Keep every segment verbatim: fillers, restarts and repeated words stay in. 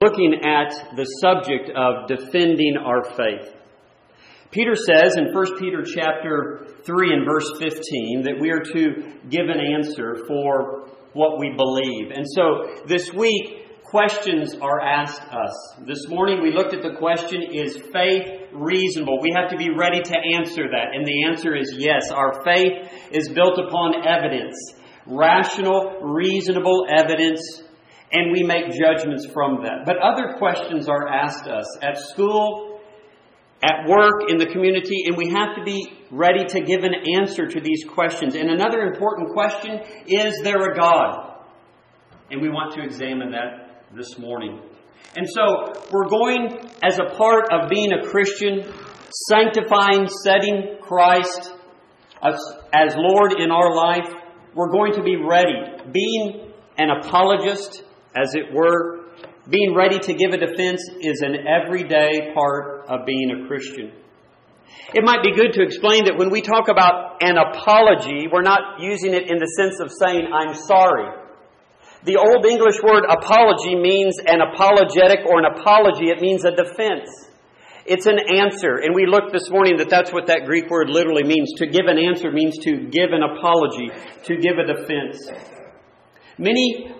Looking at the subject of defending our faith. Peter says in First Peter chapter three and verse fifteen that we are to give an answer for what we believe. And so this week, questions are asked us. This morning we looked at the question, is faith reasonable? We have to be ready to answer that. And the answer is yes. Our faith is built upon evidence. Rational, reasonable evidence. And we make judgments from that. But other questions are asked us at school, at work, in the community, and we have to be ready to give an answer to these questions. And another important question, is there a God? And we want to examine that this morning. And so we're going, as a part of being a Christian, sanctifying, setting Christ as, as Lord in our life, we're going to be ready, being an apologist, as it were. Being ready to give a defense is an everyday part of being a Christian. It might be good to explain that when we talk about an apology, we're not using it in the sense of saying, I'm sorry. The Old English word apology means an apologetic or an apology. It means a defense. It's an answer. And we looked this morning that that's what that Greek word literally means. To give an answer means to give an apology, to give a defense. Many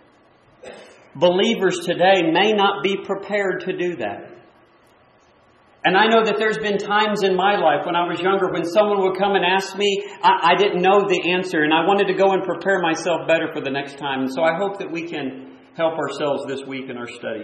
believers today may not be prepared to do that. And I know that there's been times in my life when I was younger when someone would come and ask me, I, I didn't know the answer and I wanted to go and prepare myself better for the next time. And so I hope that we can help ourselves this week in our study.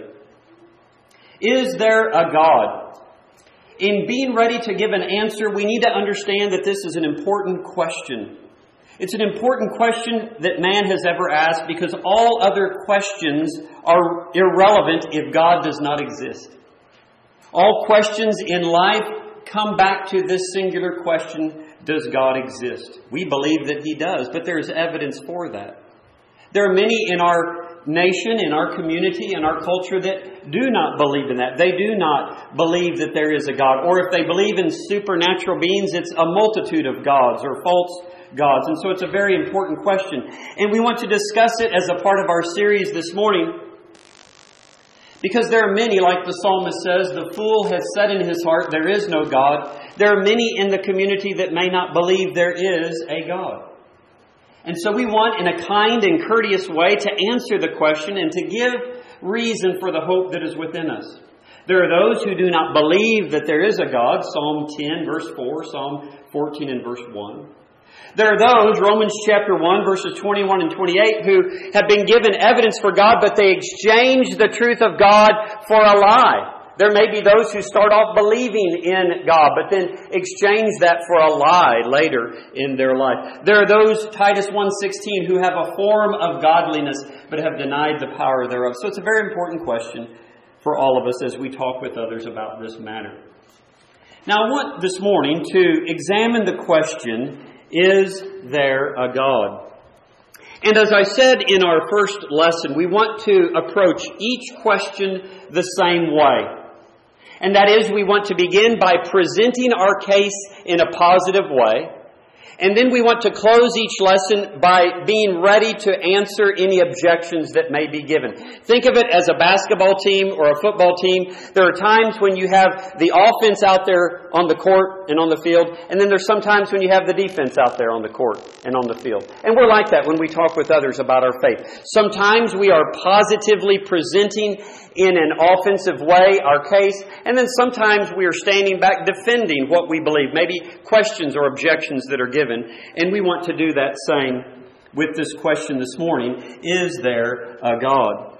Is there a God? In being ready to give an answer, we need to understand that this is an important question. It's an important question that man has ever asked because all other questions are irrelevant if God does not exist. All questions in life come back to this singular question, does God exist? We believe that He does, but there is evidence for that. There are many in our nation, in our community, in our culture that do not believe in that. They do not believe that there is a God. Or if they believe in supernatural beings, it's a multitude of gods or false gods. And so it's a very important question. And we want to discuss it as a part of our series this morning because there are many, like the psalmist says, the fool has said in his heart, there is no God. There are many in the community that may not believe there is a God. And so we want, in a kind and courteous way, to answer the question and to give reason for the hope that is within us. There are those who do not believe that there is a God, Psalm ten, verse four, Psalm fourteen and verse one. There are those, Romans chapter one, verses twenty-one and twenty-eight, who have been given evidence for God, but they exchange the truth of God for a lie. There may be those who start off believing in God, but then exchange that for a lie later in their life. There are those, Titus one sixteen, who have a form of godliness, but have denied the power thereof. So it's a very important question for all of us as we talk with others about this matter. Now I want this morning to examine the question, is there a God? And as I said in our first lesson, we want to approach each question the same way. And that is, we want to begin by presenting our case in a positive way. And then we want to close each lesson by being ready to answer any objections that may be given. Think of it as a basketball team or a football team. There are times when you have the offense out there on the court and on the field. And then there's sometimes when you have the defense out there on the court and on the field. And we're like that when we talk with others about our faith. Sometimes we are positively presenting in an offensive way our case. And then sometimes we are standing back defending what we believe. Maybe questions or objections that are given. And we want to do that same with this question this morning. Is there a God?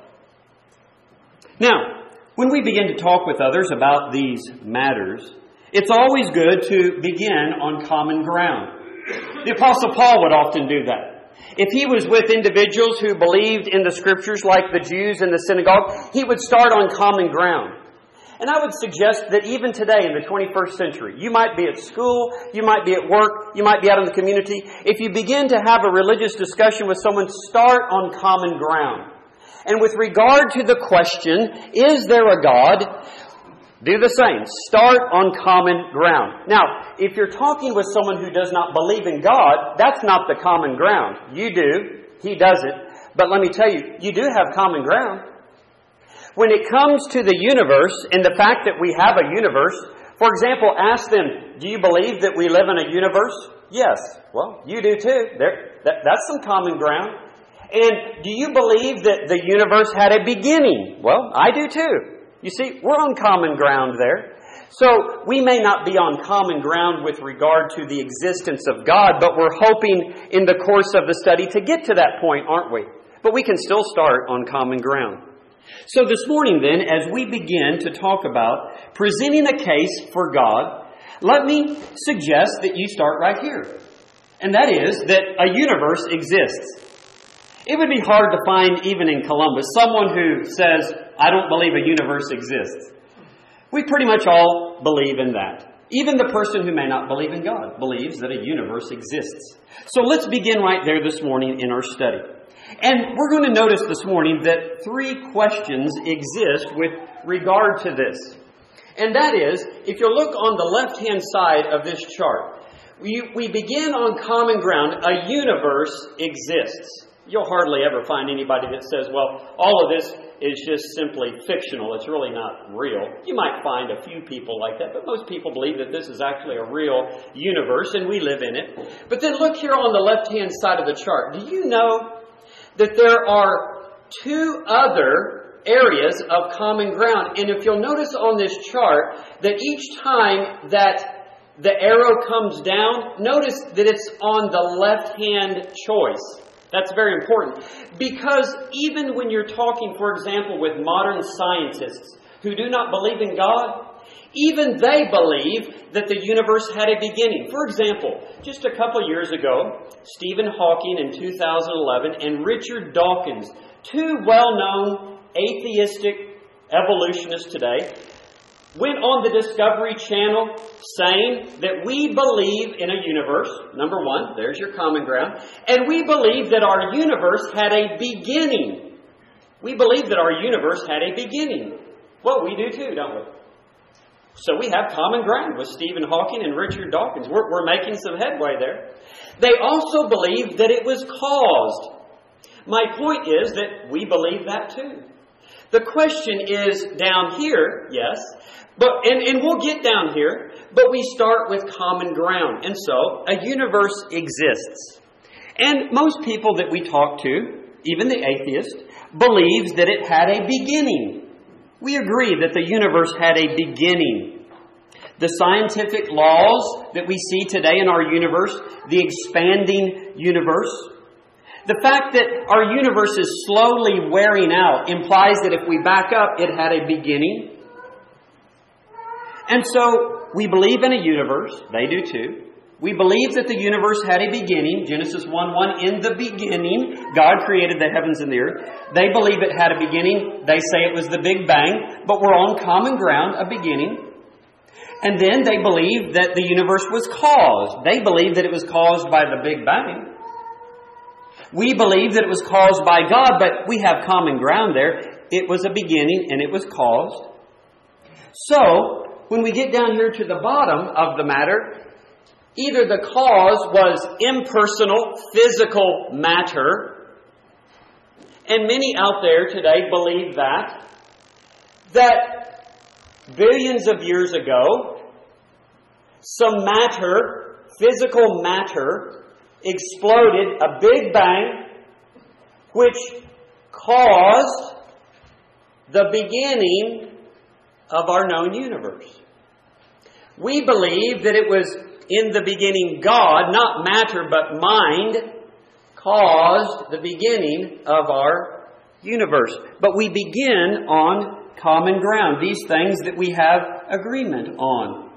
Now, when we begin to talk with others about these matters, it's always good to begin on common ground. The Apostle Paul would often do that. If he was with individuals who believed in the Scriptures like the Jews in the synagogue, he would start on common ground. And I would suggest that even today in the twenty-first century, you might be at school, you might be at work, you might be out in the community. If you begin to have a religious discussion with someone, start on common ground. And with regard to the question, is there a God? Do the same. Start on common ground. Now, if you're talking with someone who does not believe in God, that's not the common ground. You do. He doesn't. But let me tell you, you do have common ground. When it comes to the universe and the fact that we have a universe, for example, ask them, do you believe that we live in a universe? Yes. Well, you do too. There, that, that's some common ground. And do you believe that the universe had a beginning? Well, I do too. You see, we're on common ground there. So we may not be on common ground with regard to the existence of God, but we're hoping in the course of the study to get to that point, aren't we? But we can still start on common ground. So this morning then, as we begin to talk about presenting a case for God, let me suggest that you start right here. And that is that a universe exists. It would be hard to find, even in Columbus, someone who says, I don't believe a universe exists. We pretty much all believe in that. Even the person who may not believe in God believes that a universe exists. So let's begin right there this morning in our study. And we're going to notice this morning that three questions exist with regard to this. And that is, if you look on the left-hand side of this chart, we, we begin on common ground. A universe exists. You'll hardly ever find anybody that says, well, all of this is just simply fictional. It's really not real. You might find a few people like that, but most people believe that this is actually a real universe and we live in it. But then look here on the left-hand side of the chart. Do you know that there are two other areas of common ground? And if you'll notice on this chart that each time that the arrow comes down, notice that it's on the left-hand choice. That's very important. Because even when you're talking, for example, with modern scientists who do not believe in God, even they believe that the universe had a beginning. For example, just a couple of years ago, Stephen Hawking in two thousand eleven and Richard Dawkins, two well-known atheistic evolutionists today, went on the Discovery Channel saying that we believe in a universe. Number one, there's your common ground. And we believe that our universe had a beginning. We believe that our universe had a beginning. Well, we do too, don't we? So we have common ground with Stephen Hawking and Richard Dawkins. We're, we're making some headway there. They also believe that it was caused. My point is that we believe that too. The question is down here, yes, but and, and we'll get down here, but we start with common ground. And so a universe exists. And most people that we talk to, even the atheist, believes that it had a beginning. We agree that the universe had a beginning. The scientific laws that we see today in our universe, the expanding universe, the fact that our universe is slowly wearing out implies that if we back up, it had a beginning. And so we believe in a universe. They do too. We believe that the universe had a beginning. Genesis one one, in the beginning, God created the heavens and the earth. They believe it had a beginning. They say it was the Big Bang, but we're on common ground, a beginning. And then they believe that the universe was caused. They believe that it was caused by the Big Bang. We believe that it was caused by God, but we have common ground there. It was a beginning and it was caused. So, when we get down here to the bottom of the matter, either the cause was impersonal, physical matter, and many out there today believe that, that billions of years ago, some matter, physical matter, exploded, a Big Bang, which caused the beginning of our known universe. We believe that it was in the beginning God, not matter but mind, caused the beginning of our universe. But we begin on common ground, these things that we have agreement on.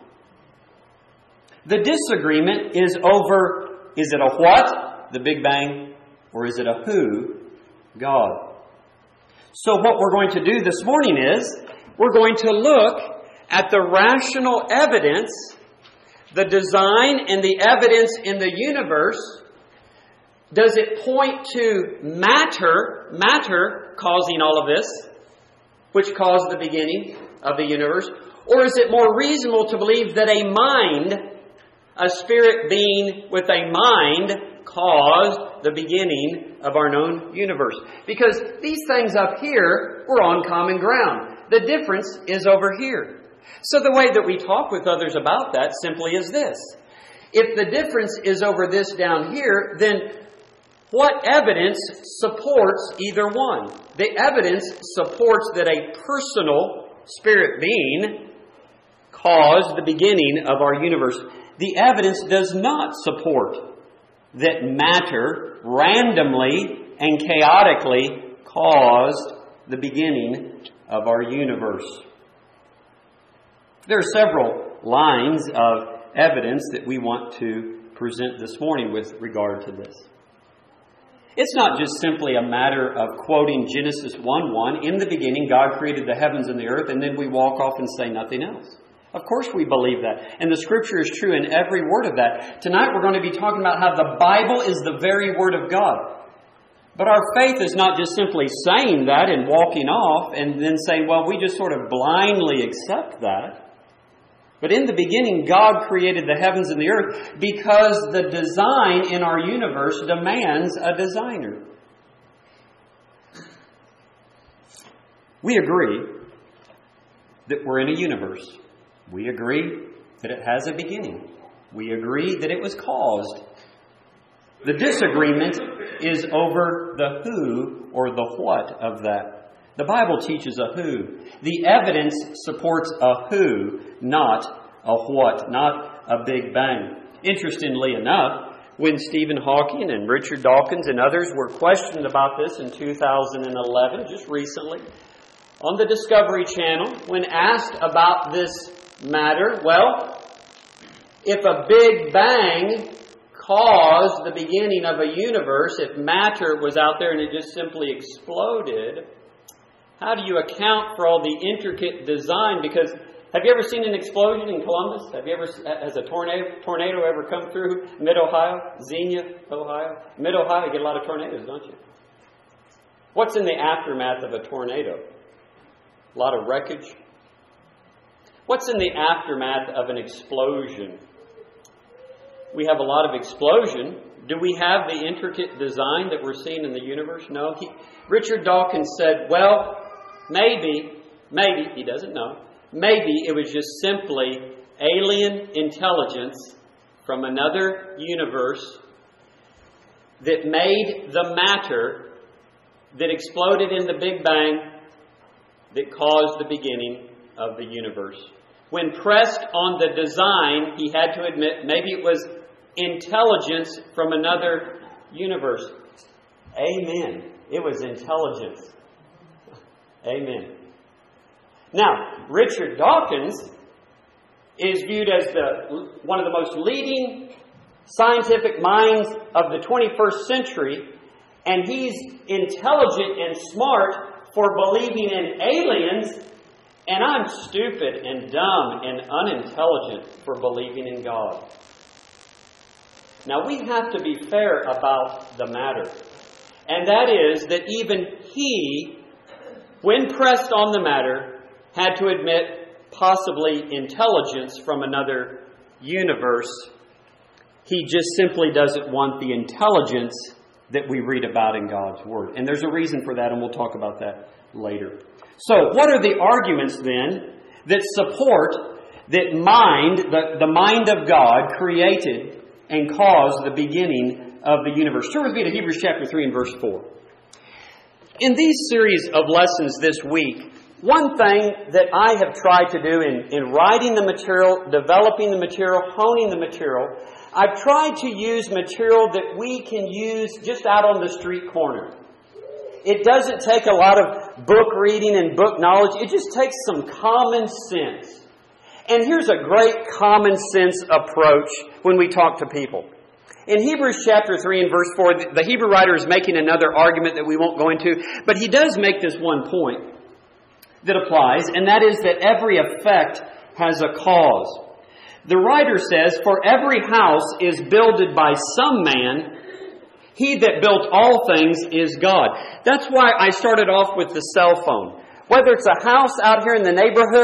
The disagreement is over, is it a what, the Big Bang, or is it a who, God? So what we're going to do this morning is, we're going to look at the rational evidence, the design and the evidence in the universe. Does it point to matter, matter causing all of this, which caused the beginning of the universe? Or is it more reasonable to believe that a mind, a spirit being with a mind, caused the beginning of our known universe. Because these things up here were on common ground. The difference is over here. So the way that we talk with others about that simply is this. If the difference is over this down here, then what evidence supports either one? The evidence supports that a personal spirit being caused the beginning of our universe. The evidence does not support that matter randomly and chaotically caused the beginning of our universe. There are several lines of evidence that we want to present this morning with regard to this. It's not just simply a matter of quoting Genesis one one, in the beginning God created the heavens and the earth, and then we walk off and say nothing else. Of course we believe that. And the Scripture is true in every word of that. Tonight we're going to be talking about how the Bible is the very Word of God. But our faith is not just simply saying that and walking off and then saying, well, we just sort of blindly accept that. But in the beginning, God created the heavens and the earth because the design in our universe demands a designer. We agree that we're in a universe. We agree that it has a beginning. We agree that it was caused. The disagreement is over the who or the what of that. The Bible teaches a who. The evidence supports a who, not a what, not a big bang. Interestingly enough, when Stephen Hawking and Richard Dawkins and others were questioned about this in two thousand eleven, just recently, on the Discovery Channel, when asked about this matter, well, if a big bang caused the beginning of a universe, if matter was out there and it just simply exploded, how do you account for all the intricate design? Because have you ever seen an explosion in Columbus? Have you ever, has a tornado tornado ever come through Mid-Ohio, Xenia, Ohio? Mid-Ohio, you get a lot of tornadoes, don't you? What's in the aftermath of a tornado? A lot of wreckage. What's in the aftermath of an explosion? We have a lot of explosion. Do we have the intricate design that we're seeing in the universe? No. He, Richard Dawkins said, well, maybe, maybe, he doesn't know, maybe it was just simply alien intelligence from another universe that made the matter that exploded in the Big Bang that caused the beginning of the universe. When pressed on the design, he had to admit maybe it was intelligence from another universe. Amen. It was intelligence. Amen. Now, Richard Dawkins is viewed as the one of the most leading scientific minds of the twenty-first century, and he's intelligent and smart for believing in aliens, and I'm stupid and dumb and unintelligent for believing in God. Now, we have to be fair about the matter, and that is that even he, when pressed on the matter, had to admit possibly intelligence from another universe. He just simply doesn't want the intelligence that we read about in God's Word. And there's a reason for that, and we'll talk about that later. So, what are the arguments then that support that mind, the, the mind of God, created and caused the beginning of the universe? Turn with me to Hebrews chapter three and verse four. In these series of lessons this week, one thing that I have tried to do in, in writing the material, developing the material, honing the material, I've tried to use material that we can use just out on the street corner. It doesn't take a lot of book reading and book knowledge. It just takes some common sense. And here's a great common sense approach when we talk to people. In Hebrews chapter three and verse four, the Hebrew writer is making another argument that we won't go into, but he does make this one point that applies, and that is that every effect has a cause. The writer says, "For every house is builded by some man, he that built all things is God." That's why I started off with the cell phone. Whether it's a house out here in the neighborhood,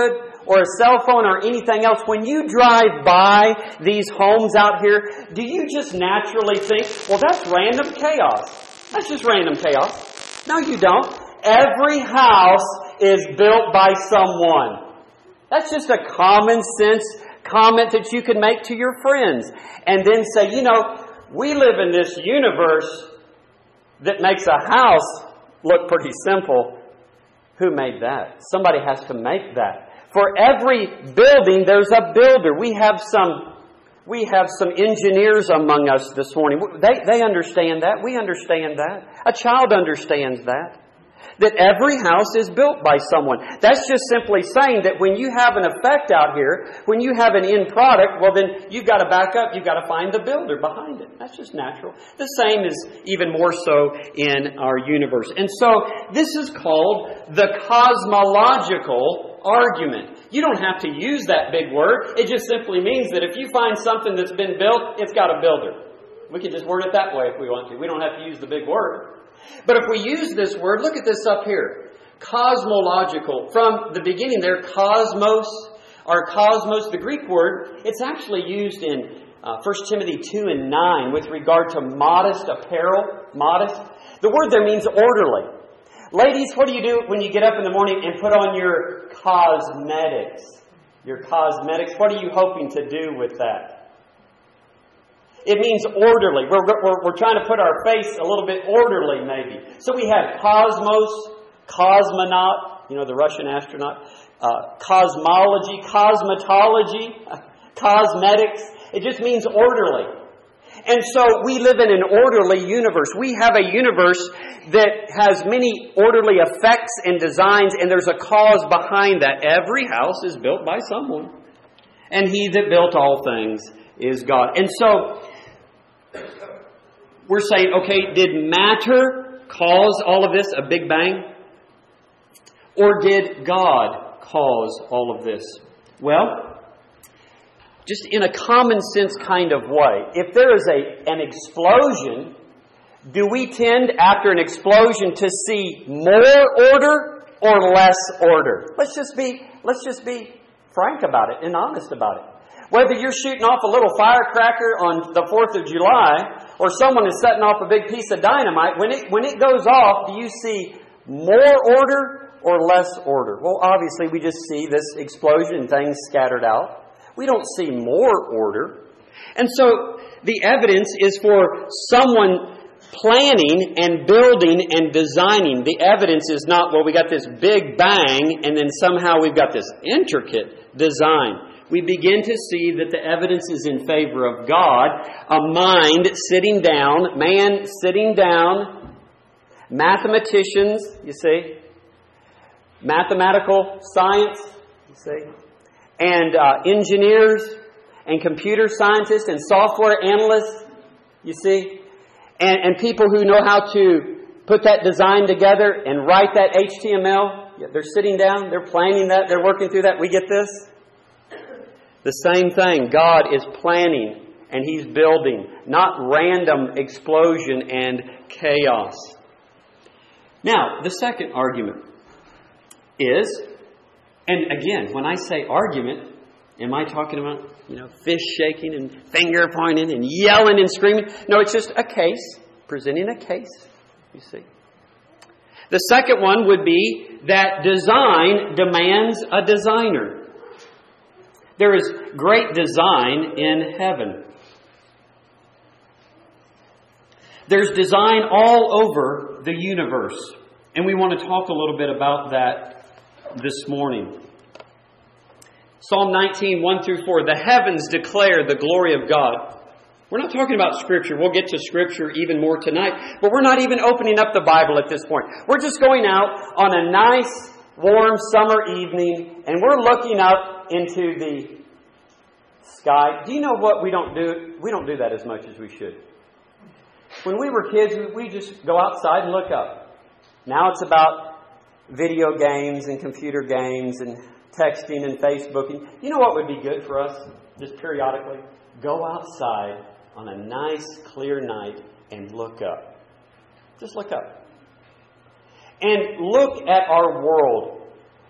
or a cell phone or anything else, when you drive by these homes out here, do you just naturally think, well, that's random chaos? That's just random chaos. No, you don't. Every house is built by someone. That's just a common sense comment that you can make to your friends. And then say, you know, we live in this universe that makes a house look pretty simple. Who made that? Somebody has to make that. For every building, there's a builder. We have some, we have some engineers among us this morning. They, they understand that. We understand that. A child understands that. That every house is built by someone. That's just simply saying that when you have an effect out here, when you have an end product, well then you've got to back up. You've got to find the builder behind it. That's just natural. The same is even more so in our universe. And so this is called the cosmological argument. You don't have to use that big word. It just simply means that if you find something that's been built, it's got a builder. We can just word it that way if we want to. We don't have to use the big word. But if we use this word, look at this up here. Cosmological. From the beginning there, cosmos, or cosmos, the Greek word, it's actually used in uh, First Timothy two and nine with regard to modest apparel. Modest. The word there means orderly. Ladies, what do you do when you get up in the morning and put on your cosmetics? Your cosmetics. What are you hoping to do with that? It means orderly. We're, we're, we're trying to put our face a little bit orderly, maybe. So we have cosmos, cosmonaut, you know, the Russian astronaut, uh, cosmology, cosmetology, cosmetics. It just means orderly. And so we live in an orderly universe. We have a universe that has many orderly effects and designs, and there's a cause behind that. Every house is built by someone. And He that built all things is God. And so we're saying, okay, did matter cause all of this, a big bang? Or did God cause all of this? Well, just in a common sense kind of way, if there is a an explosion, do we tend, after an explosion, to see more order or less order? Let's just be, let's just be frank about it and honest about it. Whether you're shooting off a little firecracker on the fourth of July or someone is setting off a big piece of dynamite, when it when it goes off, do you see more order or less order? Well, obviously we just see this explosion, things scattered out. We don't see more order. And so the evidence is for someone planning and building and designing. The evidence is not, well, we got this big bang and then somehow we've got this intricate design. We begin to see that the evidence is in favor of God, a mind sitting down, man sitting down, mathematicians, you see, mathematical science, you see, and uh, engineers and computer scientists and software analysts, you see, and, and people who know how to put that design together and write that H T M L. Yeah, they're sitting down, they're planning that, they're working through that. We get this? The same thing. God is planning and He's building, not random explosion and chaos. Now, the second argument is, and again, when I say argument, am I talking about, you know, fist shaking and finger pointing and yelling and screaming? No, it's just a case, presenting a case, you see. The second one would be that design demands a designer. There is great design in heaven. There's design all over the universe. And we want to talk a little bit about that this morning. Psalm nineteen, one through four. The heavens declare the glory of God. We're not talking about Scripture. We'll get to Scripture even more tonight. But we're not even opening up the Bible at this point. We're just going out on a nice, warm summer evening, and we're looking up into the sky. Do you know what we don't do? We don't do that as much as we should. When we were kids, we just go outside and look up. Now it's about video games and computer games and texting and Facebooking. You know what would be good for us, just periodically? Go outside on a nice, clear night and look up. Just look up. And look at our world.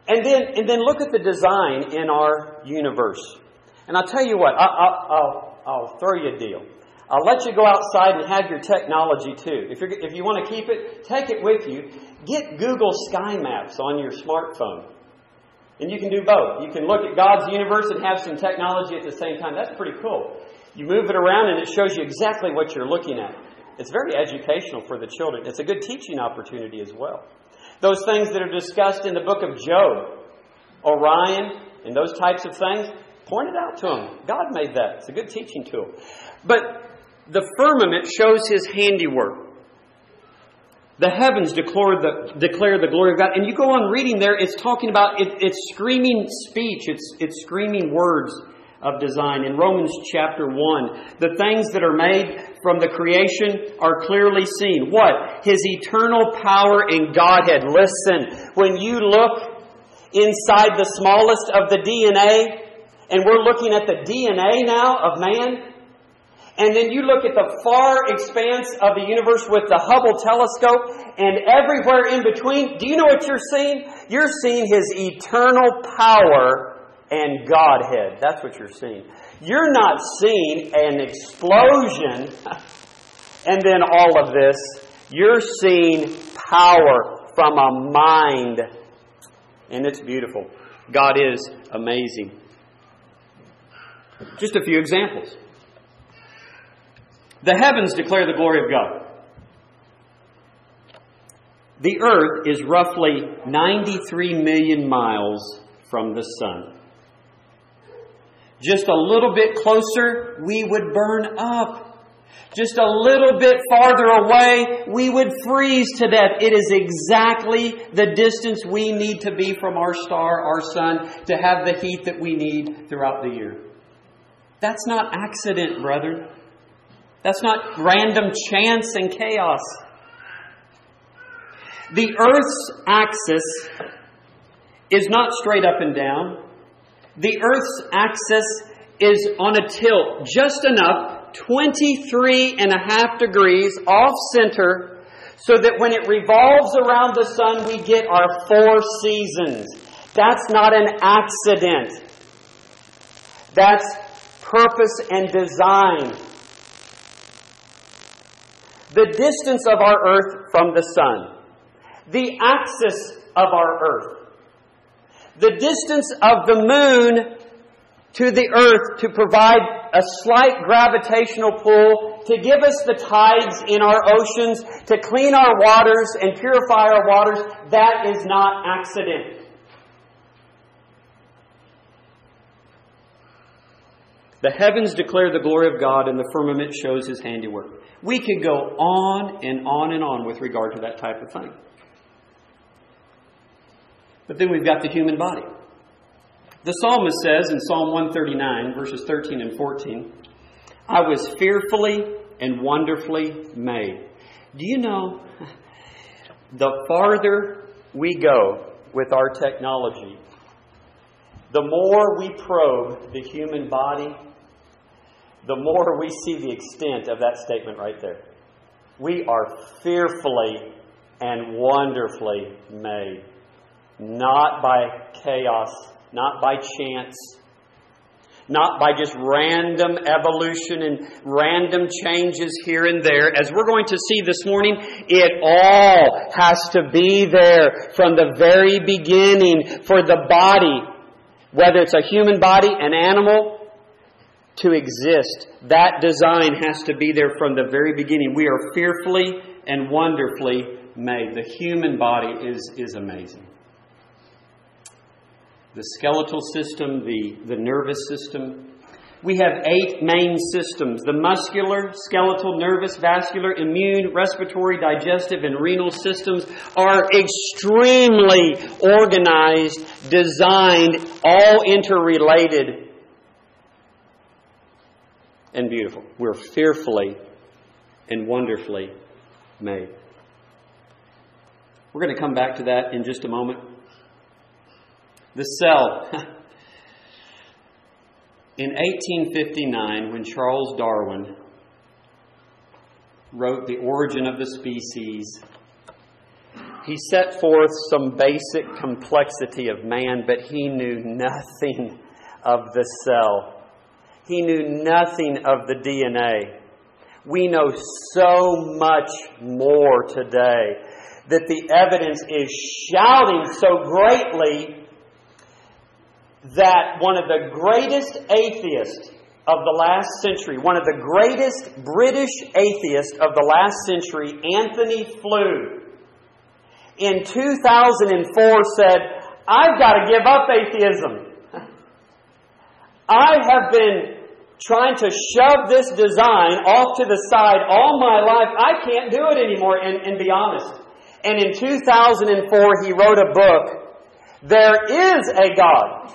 And then, and then look at the design in our universe. And I'll tell you what, I, I, I'll, I'll throw you a deal. I'll let you go outside and have your technology too. If, you're, if you want to keep it, take it with you. Get Google Sky Maps on your smartphone. And you can do both. You can look at God's universe and have some technology at the same time. That's pretty cool. You move it around and it shows you exactly what you're looking at. It's very educational for the children. It's a good teaching opportunity as well. Those things that are discussed in the book of Job, Orion, and those types of things, point it out to them. God made that. It's a good teaching tool. But the firmament shows His handiwork. The heavens declare the, declare the glory of God. And you go on reading there, it's talking about, it, it's screaming speech. It's, it's screaming words of design. In Romans chapter one, the things that are made from the creation are clearly seen. What? His eternal power and Godhead. Listen, when you look inside the smallest of the D N A, and we're looking at the D N A now of man, and then you look at the far expanse of the universe with the Hubble telescope and everywhere in between. Do you know what you're seeing? You're seeing His eternal power and Godhead. That's what you're seeing. You're not seeing an explosion and then all of this. You're seeing power from a mind. And it's beautiful. God is amazing. Just a few examples. The heavens declare the glory of God. The earth is roughly ninety-three million miles from the sun. Just a little bit closer, we would burn up. Just a little bit farther away, we would freeze to death. It is exactly the distance we need to be from our star, our sun, to have the heat that we need throughout the year. That's not accident, brethren. That's not random chance and chaos. The Earth's axis is not straight up and down. The Earth's axis is on a tilt just enough, twenty-three and a half degrees off center, so that when it revolves around the sun, we get our four seasons. That's not an accident. That's purpose and design. The distance of our earth from the sun. The axis of our earth. The distance of the moon to the earth to provide a slight gravitational pull, to give us the tides in our oceans, to clean our waters and purify our waters. That is not accident. The heavens declare the glory of God, and the firmament shows His handiwork. We could go on and on and on with regard to that type of thing. But then we've got the human body. The psalmist says in Psalm one thirty-nine, verses thirteen and fourteen, I was fearfully and wonderfully made. Do you know, the farther we go with our technology, the more we probe the human body, the more we see the extent of that statement right there. We are fearfully and wonderfully made. Not by chaos, not by chance, not by just random evolution and random changes here and there. As we're going to see this morning, it all has to be there from the very beginning for the body, whether it's a human body, an animal, to exist. That design has to be there from the very beginning. We are fearfully and wonderfully made. The human body is, is amazing. The skeletal system, the, the nervous system. We have eight main systems. The muscular, skeletal, nervous, vascular, immune, respiratory, digestive, and renal systems are extremely organized, designed, all interrelated, and beautiful. We're fearfully and wonderfully made. We're going to come back to that in just a moment. The cell. In eighteen fifty-nine, when Charles Darwin wrote The Origin of the Species, He set forth some basic complexity of man, but he knew nothing of the cell. He knew nothing of the D N A. We know so much more today that the evidence is shouting so greatly that one of the greatest atheists of the last century, one of the greatest British atheists of the last century, Anthony Flew, in two thousand four said, "I've got to give up atheism. I have been trying to shove this design off to the side all my life. I can't do it anymore," and, and be honest. And in two thousand four, he wrote a book, "There is a God."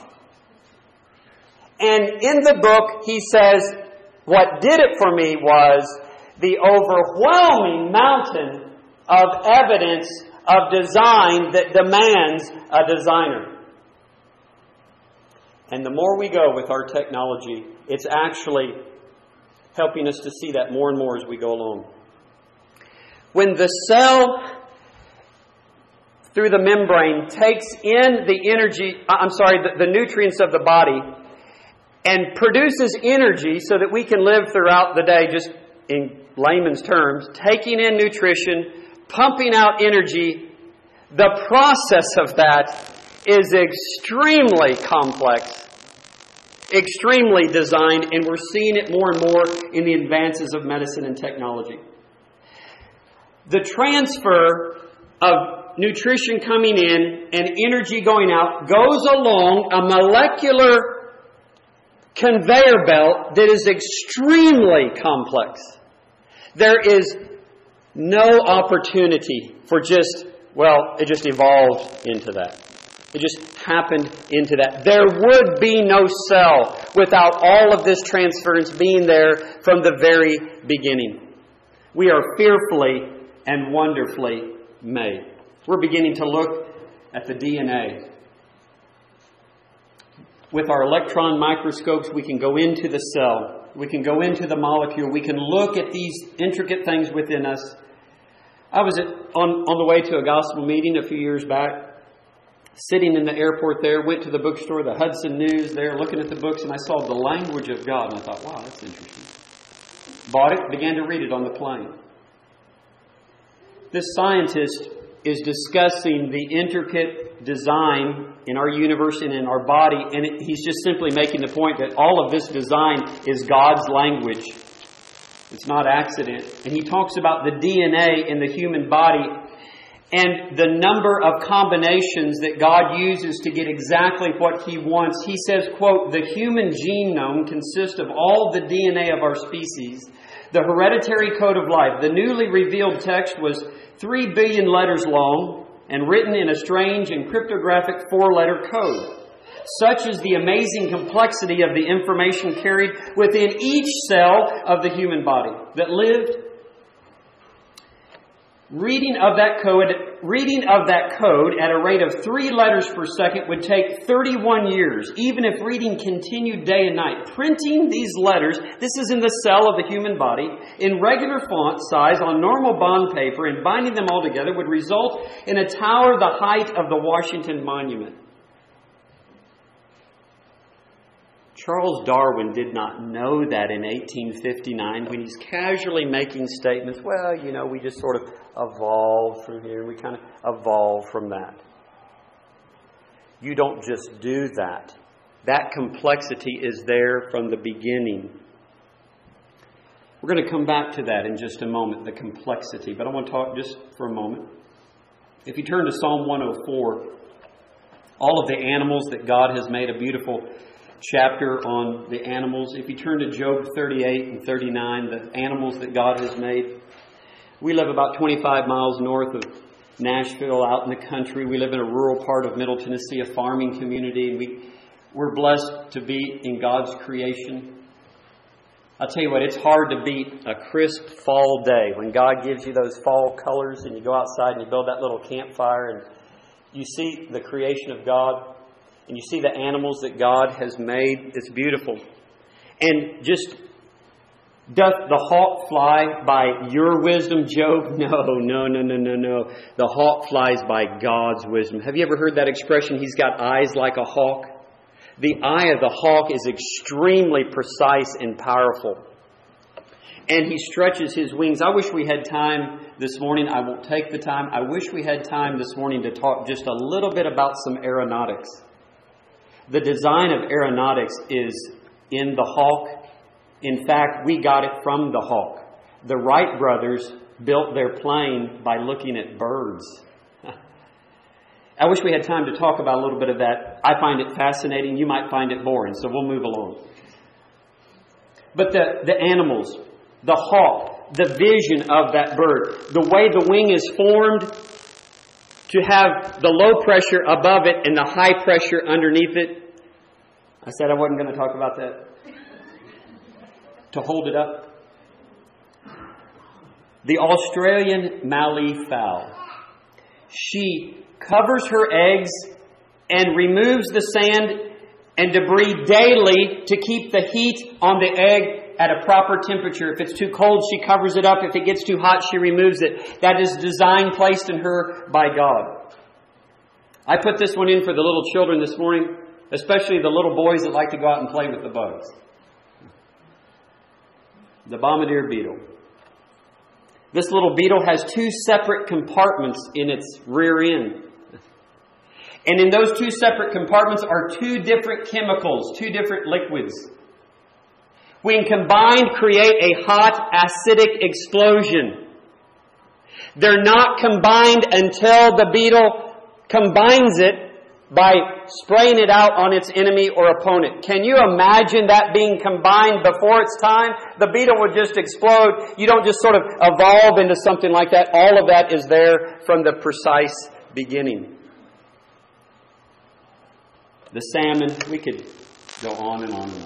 And in the book, he says, what did it for me was the overwhelming mountain of evidence of design that demands a designer. And the more we go with our technology, it's actually helping us to see that more and more as we go along. When the cell, through the membrane, takes in the energy, I'm sorry, the, the nutrients of the body, and produces energy so that we can live throughout the day, just in layman's terms, taking in nutrition, pumping out energy, the process of that is extremely complex, extremely designed, and we're seeing it more and more in the advances of medicine and technology. The transfer of nutrition coming in and energy going out goes along a molecular conveyor belt that is extremely complex. There is no opportunity for just, well, it just evolved into that. It just happened into that. There would be no cell without all of this transference being there from the very beginning. We are fearfully and wonderfully made. We're beginning to look at the D N A. With our electron microscopes, we can go into the cell. We can go into the molecule. We can look at these intricate things within us. I was at, on, on the way to a gospel meeting a few years back, sitting in the airport there, went to the bookstore, the Hudson News there, looking at the books, and I saw The Language of God, and I thought, wow, that's interesting. Bought it, began to read it on the plane. This scientist is discussing the intricate design in our universe and in our body, and it, he's just simply making the point that all of this design is God's language. It's not accident. And he talks about the D N A in the human body and the number of combinations that God uses to get exactly what He wants. He says, quote, "The human genome consists of all the D N A of our species, the hereditary code of life. The newly revealed text was three billion letters long and written in a strange and cryptographic four-letter code. Such is the amazing complexity of the information carried within each cell of the human body that lived. Reading of that code, reading of that code at a rate of three letters per second would take thirty-one years, even if reading continued day and night. Printing these letters, this is in the cell of the human body, in regular font size on normal bond paper and binding them all together would result in a tower the height of the Washington Monument." Charles Darwin did not know that in eighteen fifty-nine when he's casually making statements, well, you know, we just sort of evolved from here, we kind of evolved from that. You don't just do that. That complexity is there from the beginning. We're going to come back to that in just a moment, the complexity, but I want to talk just for a moment. If you turn to Psalm one oh four, all of the animals that God has made, a beautiful chapter on the animals. If you turn to Job thirty-eight and thirty-nine, the animals that God has made. We live about twenty-five miles north of Nashville, out in the country. We live in a rural part of Middle Tennessee, a farming community, and we, we're blessed to be in God's creation. I'll tell you what, it's hard to beat a crisp fall day when God gives you those fall colors and you go outside and you build that little campfire and you see the creation of God. And you see the animals that God has made. It's beautiful. And just Doth the hawk fly by your wisdom, Job? No, no, no, no, no, no. The hawk flies by God's wisdom. Have you ever heard that expression, he's got eyes like a hawk? The eye of the hawk is extremely precise and powerful. And he stretches his wings. I wish we had time this morning. I won't take the time. I wish we had time this morning to talk just a little bit about some aeronautics. The design of aeronautics is in the hawk. In fact, we got it from the hawk. The Wright brothers built their plane by looking at birds. I wish we had time to talk about a little bit of that. I find it fascinating. You might find it boring, so we'll move along. But the, the animals, the hawk, the vision of that bird, the way the wing is formed to have the low pressure above it and the high pressure underneath it. I said I wasn't going to talk about that. To hold it up. The Australian mallee fowl. She covers her eggs and removes the sand and debris daily to keep the heat on the egg at a proper temperature. If it's too cold, she covers it up. If it gets too hot, she removes it. That is design placed in her by God. I put this one in for the little children this morning, especially the little boys that like to go out and play with the bugs. The bombardier beetle. This little beetle has two separate compartments in its rear end. And in those two separate compartments are two different chemicals, two different liquids. When combined, create a hot, acidic explosion. They're not combined until the beetle combines it by spraying it out on its enemy or opponent. Can you imagine that being combined before its time? The beetle would just explode. You don't just sort of evolve into something like that. All of that is there from the precise beginning. The salmon, we could go on and on and on.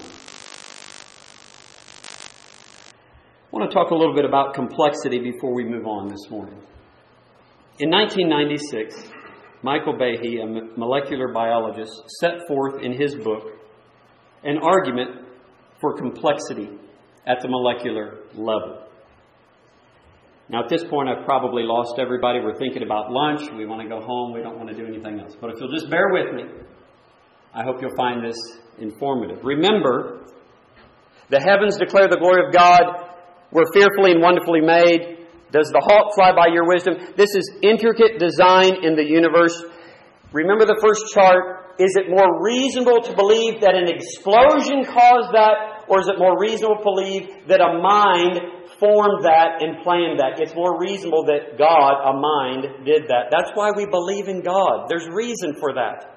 I want to talk a little bit about complexity before we move on this morning. In nineteen ninety-six, Michael Behe, a molecular biologist, set forth in his book an argument for complexity at the molecular level. Now, at this point, I've probably lost everybody. We're thinking about lunch. We want to go home. We don't want to do anything else. But if you'll just bear with me, I hope you'll find this informative. Remember, the heavens declare the glory of God. We're fearfully and wonderfully made. Does the hawk fly by your wisdom? This is intricate design in the universe. Remember the first chart. Is it more reasonable to believe that an explosion caused that? Or is it more reasonable to believe that a mind formed that and planned that? It's more reasonable that God, a mind, did that. That's why we believe in God. There's reason for that.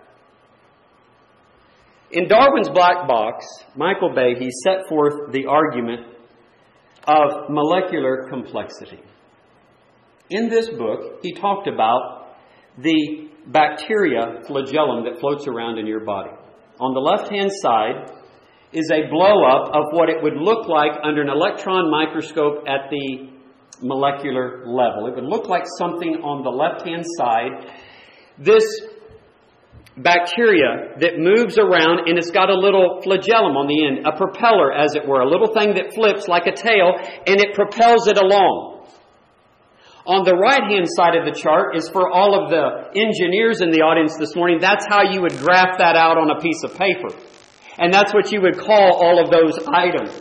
In Darwin's Black Box, Michael Behe set forth the argument of molecular complexity. In this book, he talked about the bacteria flagellum that floats around in your body. On the left-hand side is a blow-up of what it would look like under an electron microscope at the molecular level. It would look like something on the left-hand side. This bacteria that moves around, and it's got a little flagellum on the end, a propeller, as it were, a little thing that flips like a tail, and it propels it along. On the right-hand side of the chart is for all of the engineers in the audience this morning. That's how you would graph that out on a piece of paper. And that's what you would call all of those items.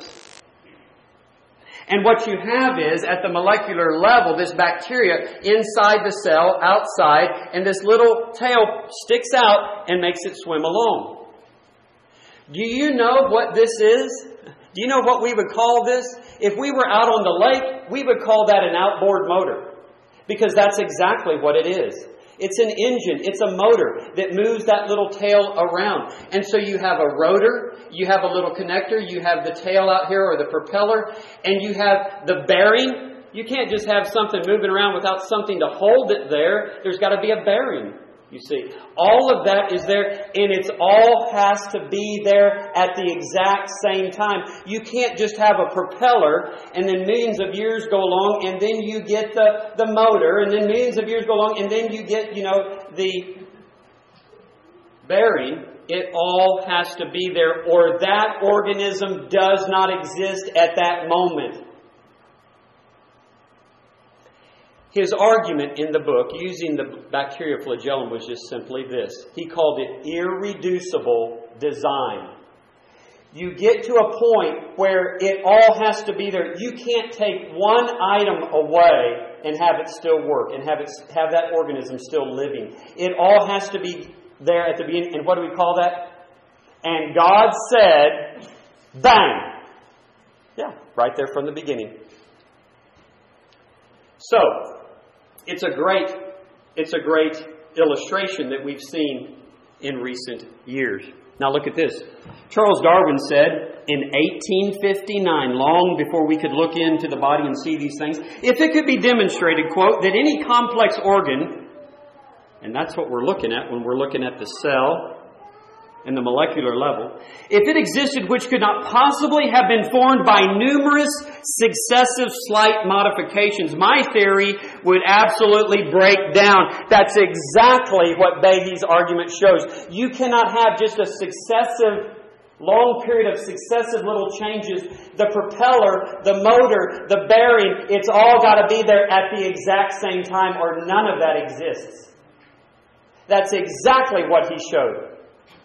And what you have is, at the molecular level, this bacteria inside the cell, outside, and this little tail sticks out and makes it swim along. Do you know what this is? Do you know what we would call this? If we were out on the lake, we would call that an outboard motor. Because that's exactly what it is. It's an engine. It's a motor that moves that little tail around. And so you have a rotor, you have a little connector, you have the tail out here or the propeller, and you have the bearing. You can't just have something moving around without something to hold it there. There's got to be a bearing, you see. All of that is there, and it all has to be there at the exact same time. You can't just have a propeller, and then millions of years go along, and then you get the, the motor, and then millions of years go along, and then you get, you know, the bearing. It all has to be there, or that organism does not exist at that moment. His argument in the book, using the bacterioflagellum, was just simply this. He called it irreducible design. You get to a point where it all has to be there. You can't take one item away and have it still work and have it have that organism still living. It all has to be there at the beginning. And what do we call that? And God said, bang! Yeah, right there from the beginning. So, it's a great, it's a great illustration that we've seen in recent years. Now look at this. Charles Darwin said in eighteen fifty-nine, long before we could look into the body and see these things, if it could be demonstrated, quote, that any complex organ, and that's what we're looking at when we're looking at the cell and the molecular level, if it existed which could not possibly have been formed by numerous successive slight modifications, my theory would absolutely break down. That's exactly what Behe's argument shows. You cannot have just a successive, long period of successive little changes. The propeller, the motor, the bearing, it's all got to be there at the exact same time, or none of that exists. That's exactly what he showed.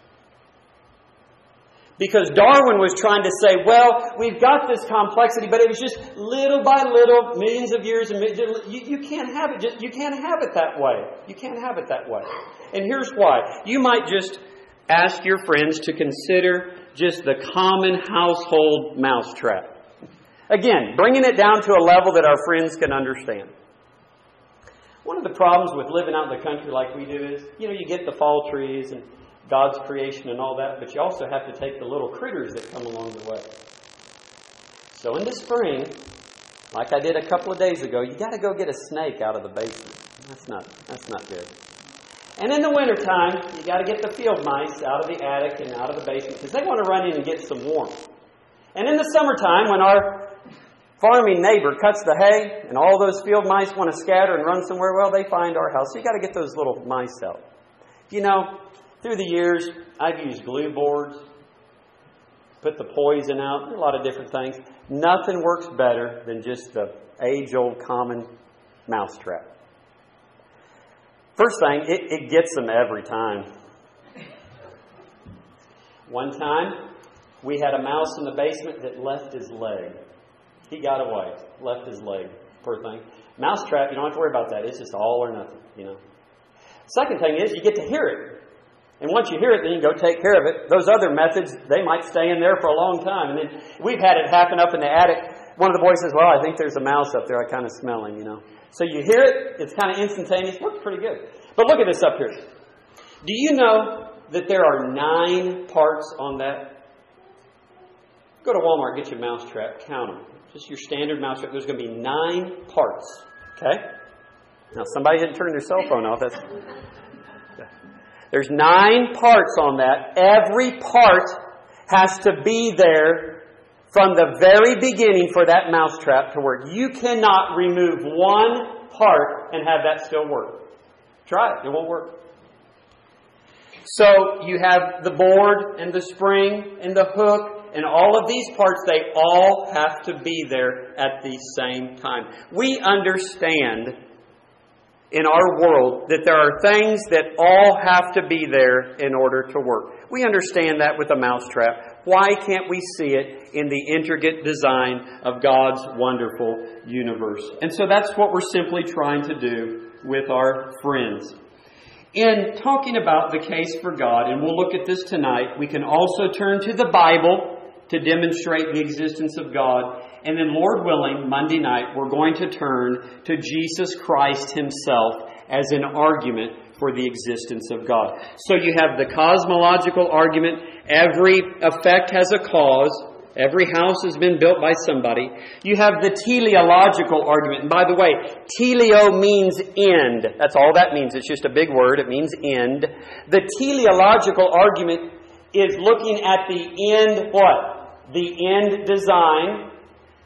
Because Darwin was trying to say, well, we've got this complexity, but it was just little by little, millions of years, and you, you can't have it. Just, you can't have it that way. You can't have it that way. And here's why. You might just ask your friends to consider just the common household mousetrap. Again, bringing it down to a level that our friends can understand. One of the problems with living out in the country like we do is, you know, you get the fall trees and God's creation and all that, but you also have to take the little critters that come along the way. So in the spring, like I did a couple of days ago, you got to go get a snake out of the basement. That's not that's not good. And in the wintertime, you got to get the field mice out of the attic and out of the basement because they want to run in and get some warmth. And in the summertime, when our farming neighbor cuts the hay and all those field mice want to scatter and run somewhere, well, they find our house. So you got to get those little mice out. You know, through the years, I've used glue boards, put the poison out, a lot of different things. Nothing works better than just the age-old common mousetrap. First thing, it, it gets them every time. One time, we had a mouse in the basement that left his leg. He got away, left his leg, poor thing. Mousetrap, you don't have to worry about that. It's just all or nothing, you know. Second thing is, you get to hear it. And once you hear it, then you go take care of it. Those other methods, they might stay in there for a long time. And then we've had it happen up in the attic. One of the boys says, well, I think there's a mouse up there. I kind of smell him, you know. So you hear it. It's kind of instantaneous. Works pretty good. But look at this up here. Do you know that there are nine parts on that? Go to Walmart, get your mousetrap, count them. Just your standard mousetrap. There's going to be nine parts. Okay? Now, somebody didn't turn their cell phone off. That's... There's nine parts on that. Every part has to be there from the very beginning for that mousetrap to work. You cannot remove one part and have that still work. Try it. It won't work. So you have the board and the spring and the hook and all of these parts. They all have to be there at the same time. We understand in our world that there are things that all have to be there in order to work. We understand that with a mousetrap. Why can't we see it in the intricate design of God's wonderful universe? And so that's what we're simply trying to do with our friends. In talking about the case for God, and we'll look at this tonight, we can also turn to the Bible to demonstrate the existence of God. And then, Lord willing, Monday night, we're going to turn to Jesus Christ Himself as an argument for the existence of God. So you have the cosmological argument. Every effect has a cause. Every house has been built by somebody. You have the teleological argument. And by the way, teleo means end. That's all that means. It's just a big word. It means end. The teleological argument is looking at the end, what? The end design.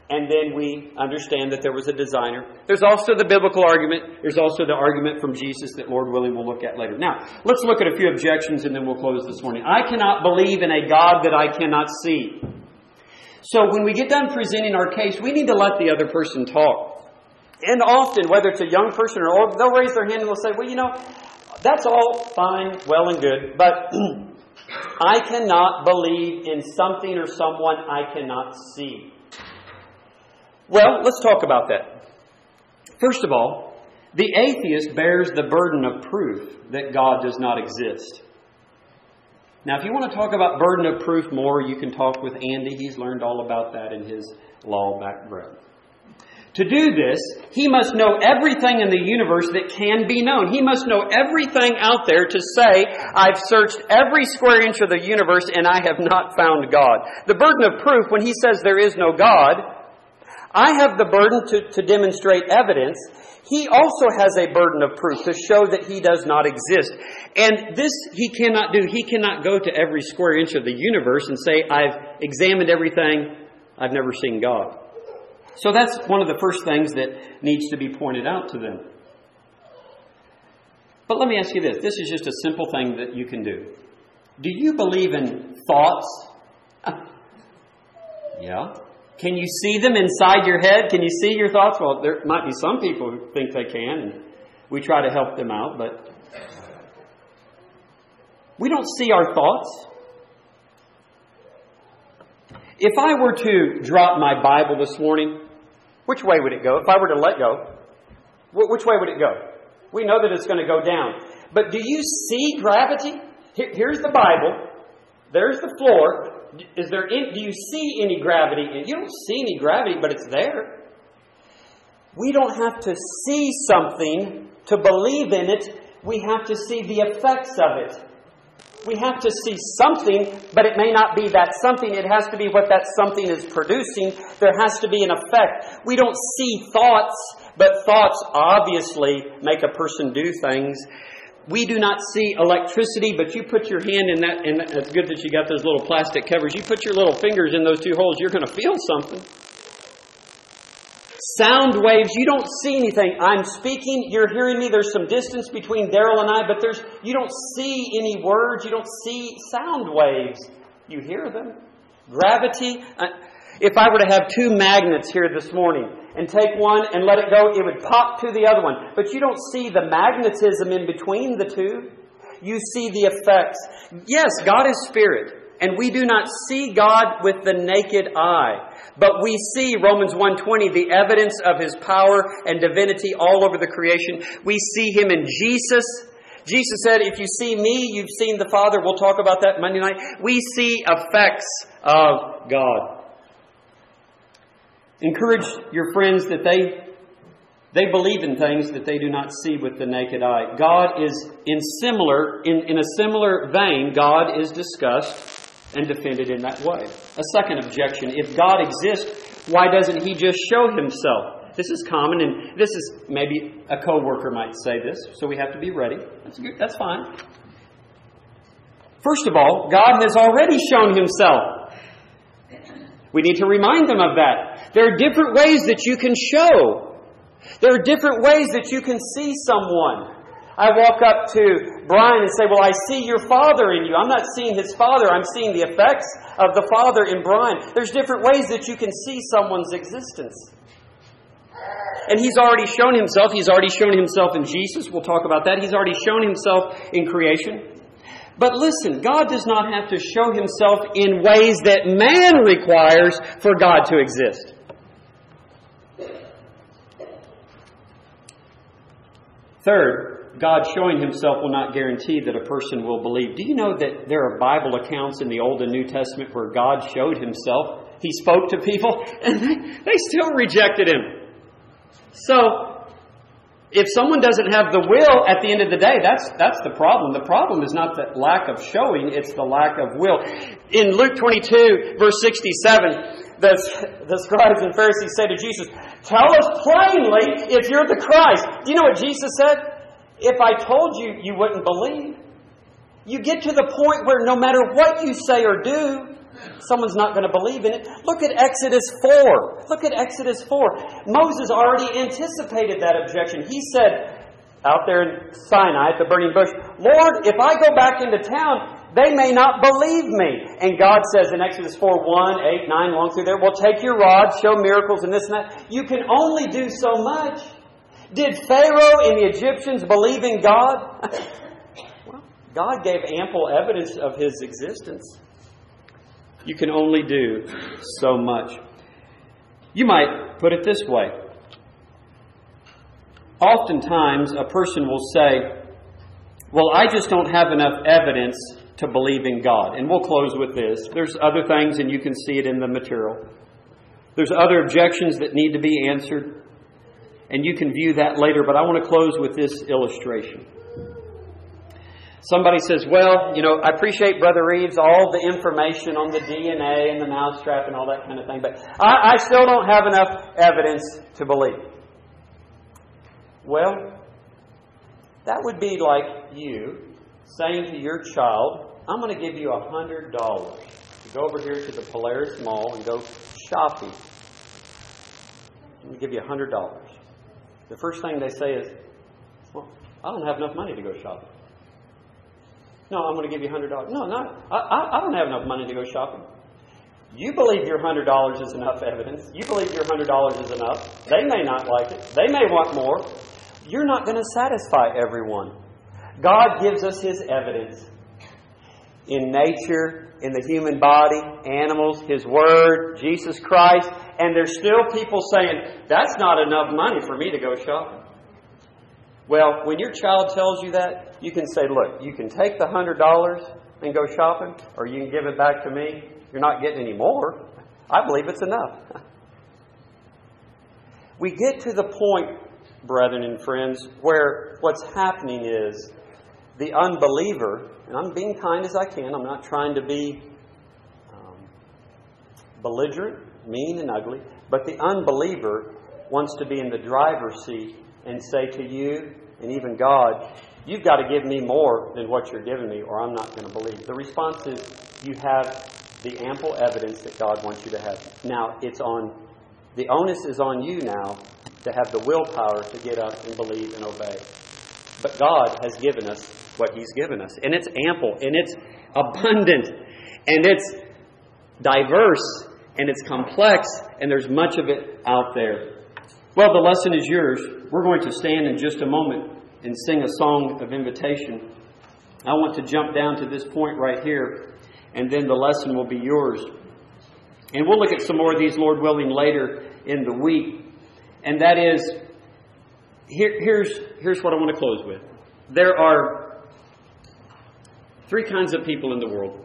and then we understand that there was a designer. There's also the biblical argument. There's also the argument from Jesus that, Lord willing, we'll look at later. Now, let's look at a few objections and then we'll close this morning. I cannot believe in a God that I cannot see. So when we get done presenting our case, we need to let the other person talk. And often, whether it's a young person or old, they'll raise their hand and they'll say, well, you know, that's all fine, well and good, but I cannot believe in something or someone I cannot see. Well, let's talk about that. First of all, the atheist bears the burden of proof that God does not exist. Now, if you want to talk about burden of proof more, you can talk with Andy. He's learned all about that in his law background. To do this, he must know everything in the universe that can be known. He must know everything out there to say, I've searched every square inch of the universe and I have not found God. The burden of proof, when he says there is no God, I have the burden to, to demonstrate evidence. He also has a burden of proof to show that he does not exist. And this he cannot do. He cannot go to every square inch of the universe and say, I've examined everything, I've never seen God. So that's one of the first things that needs to be pointed out to them. But let me ask you this. This is just a simple thing that you can do. Do you believe in thoughts? Yeah. Can you see them inside your head? Can you see your thoughts? Well, there might be some people who think they can, and we try to help them out, but we don't see our thoughts. If I were to drop my Bible this morning, which way would it go? If I were to let go, which way would it go? We know that it's going to go down. But do you see gravity? Here's the Bible. There's the floor. Is there any, do you see any gravity? You don't see any gravity, but it's there. We don't have to see something to believe in it. We have to see the effects of it. We have to see something, but it may not be that something. It has to be what that something is producing. There has to be an effect. We don't see thoughts, but thoughts obviously make a person do things. We do not see electricity, but you put your hand in that, and it's good that you got those little plastic covers. You put your little fingers in those two holes, you're going to feel something. Sound waves, you don't see anything. I'm speaking, you're hearing me. There's some distance between Daryl and I, but there's you don't see any words. You don't see sound waves. You hear them. Gravity. If I were to have two magnets here this morning and take one and let it go, it would pop to the other one. But you don't see the magnetism in between the two. You see the effects. Yes, God is spirit. And we do not see God with the naked eye. But we see, Romans one twenty, the evidence of His power and divinity all over the creation. We see Him in Jesus. Jesus said, if you see me, you've seen the Father. We'll talk about that Monday night. We see effects of God. Encourage your friends that they they believe in things that they do not see with the naked eye. God is in similar, in, in a similar vein, God is discussed and defended in that way. A second objection, if God exists, why doesn't He just show Himself? This is common, and this is maybe a co-worker might say this, so we have to be ready. That's good. That's fine. First of all, God has already shown Himself. We need to remind them of that. There are different ways that you can show. There are different ways that you can see someone. I walk up to Brian and say, well, I see your Father in you. I'm not seeing his Father. I'm seeing the effects of the Father in Brian. There's different ways that you can see someone's existence. And He's already shown Himself. He's already shown Himself in Jesus. We'll talk about that. He's already shown Himself in creation. But listen, God does not have to show Himself in ways that man requires for God to exist. Third, God showing Himself will not guarantee that a person will believe. Do you know that there are Bible accounts in the Old and New Testament where God showed Himself? He spoke to people and they, they still rejected Him. So, if someone doesn't have the will at the end of the day, that's that's the problem. The problem is not the lack of showing, it's the lack of will. In Luke twenty-two, verse sixty-seven, the, the scribes and Pharisees say to Jesus, tell us plainly if you're the Christ. Do you know what Jesus said? If I told you, you wouldn't believe. You get to the point where no matter what you say or do, someone's not going to believe in it. Look at Exodus four. Look at Exodus four. Moses already anticipated that objection. He said, out there in Sinai at the burning bush, Lord, if I go back into town, they may not believe me. And God says in Exodus four, one, eight, nine, along through there, well, take your rod, show miracles and this and that. You can only do so much. Did Pharaoh and the Egyptians believe in God? Well, God gave ample evidence of His existence. You can only do so much. You might put it this way. Oftentimes, a person will say, well, I just don't have enough evidence to believe in God. And we'll close with this. There's other things, and you can see it in the material. There's other objections that need to be answered, and you can view that later. But I want to close with this illustration. Somebody says, well, you know, I appreciate Brother Reeves, all the information on the D N A and the mousetrap and all that kind of thing, but I, I still don't have enough evidence to believe. Well, that would be like you saying to your child, I'm going to give you a hundred dollars to go over here to the Polaris Mall and go shopping. I'm going to give you a hundred dollars. The first thing they say is, well, I don't have enough money to go shopping. No, I'm going to give you a hundred dollars. No, no, I, I don't have enough money to go shopping. You believe your hundred dollars is enough evidence. You believe your hundred dollars is enough. They may not like it. They may want more. You're not going to satisfy everyone. God gives us His evidence in nature, in the human body, animals, His Word, Jesus Christ. And there's still people saying, that's not enough money for me to go shopping. Well, when your child tells you that, you can say, look, you can take the hundred dollars and go shopping, or you can give it back to me. You're not getting any more. I believe it's enough. We get to the point, brethren and friends, where what's happening is the unbeliever, and I'm being kind as I can, I'm not trying to be um, belligerent, mean and ugly, but the unbeliever wants to be in the driver's seat and say to you and even God, you've got to give me more than what you're giving me or I'm not going to believe. The response is you have the ample evidence that God wants you to have. Now, it's on, the onus is on you now to have the willpower to get up and believe and obey. But God has given us what He's given us. And it's ample, and it's abundant, and it's diverse, and it's complex, and there's much of it out there. Well, the lesson is yours. We're going to stand in just a moment and sing a song of invitation. I want to jump down to this point right here, and then the lesson will be yours. And we'll look at some more of these, Lord willing, later in the week. And that is, here, here's, here's what I want to close with. There are three kinds of people in the world.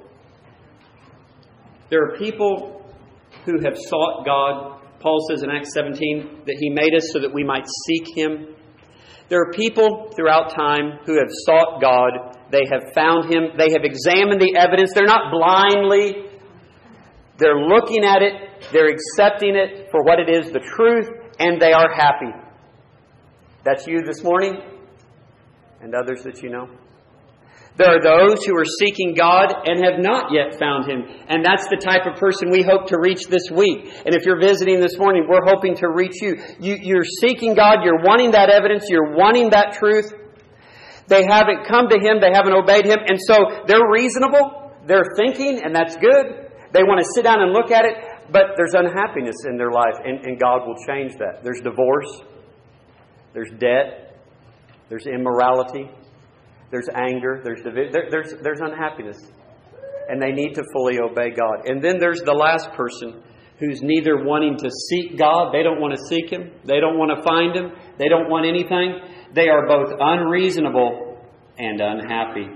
There are people who have sought God. Paul says in Acts seventeen that He made us so that we might seek Him. There are people throughout time who have sought God. They have found Him. They have examined the evidence. They're not blindly. They're looking at it. They're accepting it for what it is, the truth, and they are happy. That's you this morning and others that you know. There are those who are seeking God and have not yet found Him. And that's the type of person we hope to reach this week. And if you're visiting this morning, we're hoping to reach you. you. You're seeking God. You're wanting that evidence. You're wanting that truth. They haven't come to Him. They haven't obeyed Him. And so they're reasonable. They're thinking, and that's good. They want to sit down and look at it. But there's unhappiness in their life, and, and God will change that. There's divorce. There's debt. There's immorality. There's anger, there's division, there, there's, there's unhappiness. And they need to fully obey God. And then there's the last person who's neither wanting to seek God, they don't want to seek Him, they don't want to find Him, they don't want anything. They are both unreasonable and unhappy.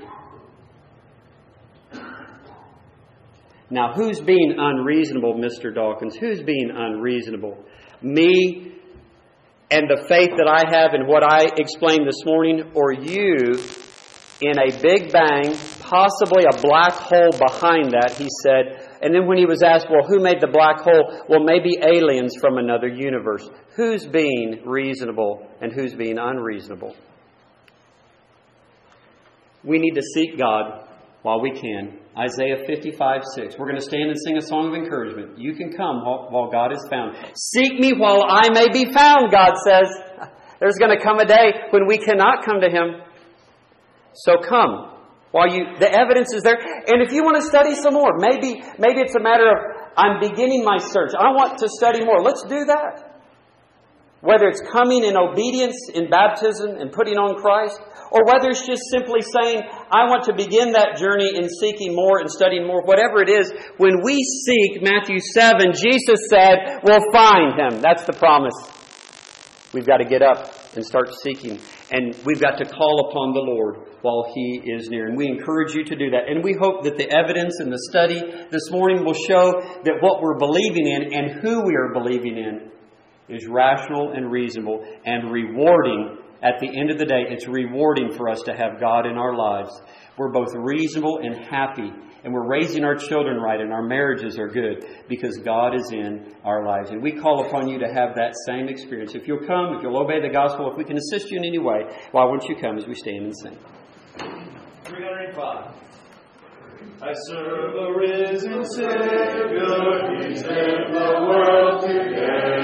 Now, who's being unreasonable, Mister Dawkins? Who's being unreasonable? Me and the faith that I have in what I explained this morning, or you in a big bang, possibly a black hole behind that, he said. And then when he was asked, well, who made the black hole? Well, maybe aliens from another universe. Who's being reasonable and who's being unreasonable? We need to seek God while we can. Isaiah fifty-five six. We're going to stand and sing a song of encouragement. You can come while, while God is found. Seek me while I may be found, God says. There's going to come a day when we cannot come to Him. So come. While you, the evidence is there. And if you want to study some more, maybe, maybe it's a matter of, I'm beginning my search. I want to study more. Let's do that. Whether it's coming in obedience in baptism and putting on Christ, or whether it's just simply saying, I want to begin that journey in seeking more and studying more, whatever it is, when we seek, Matthew seven, Jesus said, we'll find Him. That's the promise. We've got to get up and start seeking. And we've got to call upon the Lord while He is near. And we encourage you to do that. And we hope that the evidence and the study this morning will show that what we're believing in and who we are believing in is rational and reasonable and rewarding. At the end of the day, it's rewarding for us to have God in our lives. We're both reasonable and happy. And we're raising our children right, and our marriages are good because God is in our lives. And we call upon you to have that same experience. If you'll come, if you'll obey the gospel, if we can assist you in any way, why won't you come as we stand and sing? three hundred five. I serve a risen Savior, He's in the world today.